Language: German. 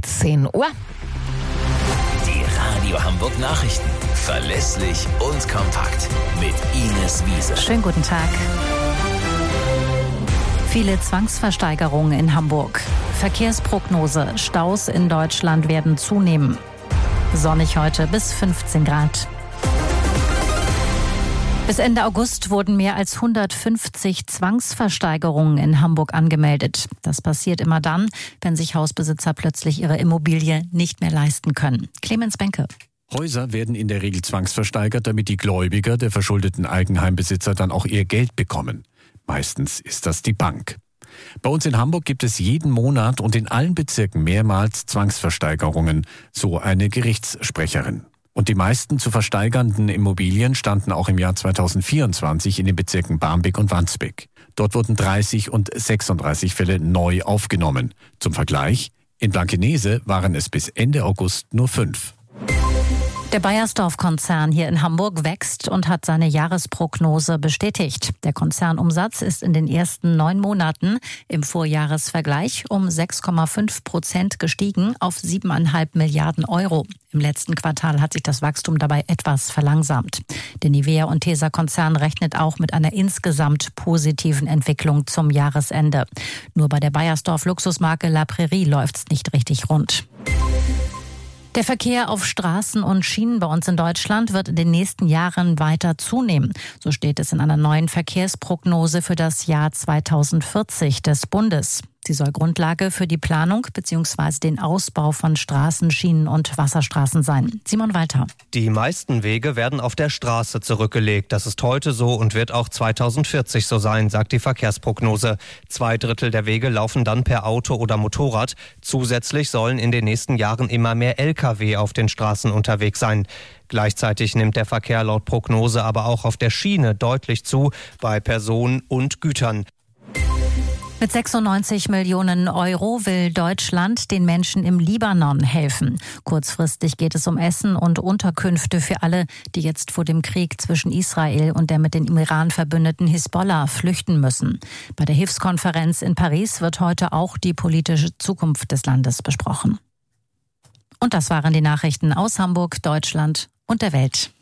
13 Uhr. Die Radio Hamburg Nachrichten. Verlässlich und kompakt. Mit Ines Wiese. Schönen guten Tag. Viele Zwangsversteigerungen in Hamburg. Verkehrsprognose. Staus in Deutschland werden zunehmen. Sonnig heute bis 15 Grad. Bis Ende August wurden mehr als 150 Zwangsversteigerungen in Hamburg angemeldet. Das passiert immer dann, wenn sich Hausbesitzer plötzlich ihre Immobilie nicht mehr leisten können. Clemens Benke. Häuser werden in der Regel zwangsversteigert, damit die Gläubiger der verschuldeten Eigenheimbesitzer dann auch ihr Geld bekommen. Meistens ist das die Bank. Bei uns in Hamburg gibt es jeden Monat und in allen Bezirken mehrmals Zwangsversteigerungen, so eine Gerichtssprecherin. Und die meisten zu versteigernden Immobilien standen auch im Jahr 2024 in den Bezirken Barmbek und Wandsbek. Dort wurden 30 und 36 Fälle neu aufgenommen. Zum Vergleich, in Blankenese waren es bis Ende August nur 5. Der Beiersdorf-Konzern hier in Hamburg wächst und hat seine Jahresprognose bestätigt. Der Konzernumsatz ist in den ersten 9 Monaten im Vorjahresvergleich um 6,5% gestiegen auf 7,5 Milliarden Euro. Im letzten Quartal hat sich das Wachstum dabei etwas verlangsamt. Der Nivea und Tesa-Konzern rechnet auch mit einer insgesamt positiven Entwicklung zum Jahresende. Nur bei der Beiersdorf-Luxusmarke La Prairie läuft's nicht richtig rund. Der Verkehr auf Straßen und Schienen bei uns in Deutschland wird in den nächsten Jahren weiter zunehmen. So steht es in einer neuen Verkehrsprognose für das Jahr 2040 des Bundes. Sie soll Grundlage für die Planung bzw. den Ausbau von Straßen, Schienen und Wasserstraßen sein. Simon Walter. Die meisten Wege werden auf der Straße zurückgelegt. Das ist heute so und wird auch 2040 so sein, sagt die Verkehrsprognose. 2/3 der Wege laufen dann per Auto oder Motorrad. Zusätzlich sollen in den nächsten Jahren immer mehr Lkw auf den Straßen unterwegs sein. Gleichzeitig nimmt der Verkehr laut Prognose aber auch auf der Schiene deutlich zu, bei Personen und Gütern. Mit 96 Millionen Euro will Deutschland den Menschen im Libanon helfen. Kurzfristig geht es um Essen und Unterkünfte für alle, die jetzt vor dem Krieg zwischen Israel und der mit dem Iran verbündeten Hisbollah flüchten müssen. Bei der Hilfskonferenz in Paris wird heute auch die politische Zukunft des Landes besprochen. Und das waren die Nachrichten aus Hamburg, Deutschland und der Welt.